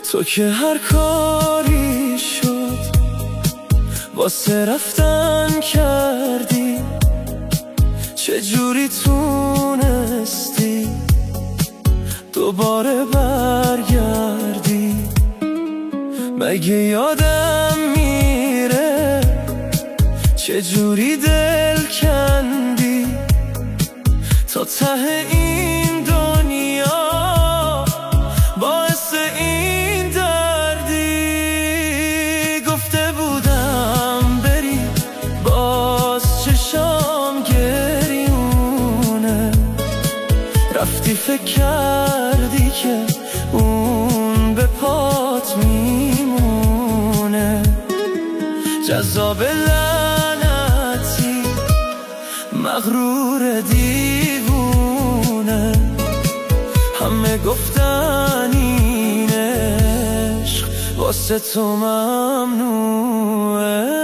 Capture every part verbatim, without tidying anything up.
تو که هر کاری شد واسه رفتن کردی، چجوری تونستی دوباره برگردی؟ مگه یادم میره چجوری دل کندی تا ته این دنیا باعث این دردی؟ گفته بودم بری باز چشام گریونه، رفتی فکر کردی که اون به پات میمونه. جذاب لعنتی مغرور دیوونه، همه گفتن این عشق واسه تو ممنوعه.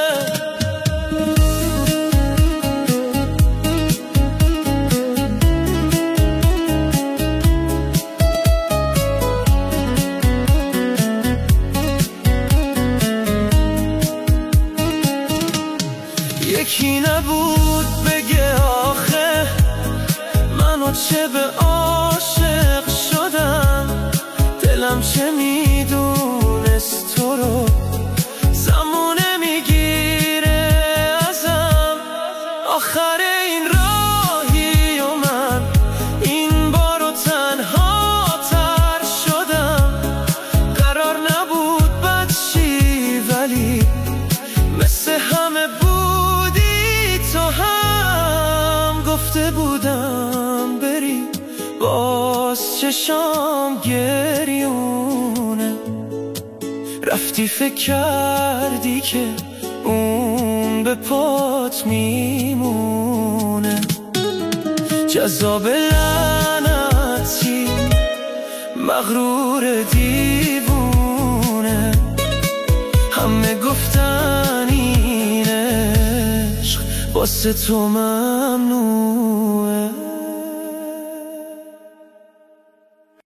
یکی نبود بگه آخه منو چه به عاشق شدم، دلم چه میدونست تو رو زمونه میگیره ازم. آخر این راهی و من این بارو تنها تر شدم. قرار نبود بد شی ولی مثل همه بودی تو هم. گفته بودم بری باز چشام گریونه، رفتی فکر کردی که اون به پات میمونه. جذاب لعنتی مغرور دیوونه، همه گفتن این عشق واسه تو ممنوعه.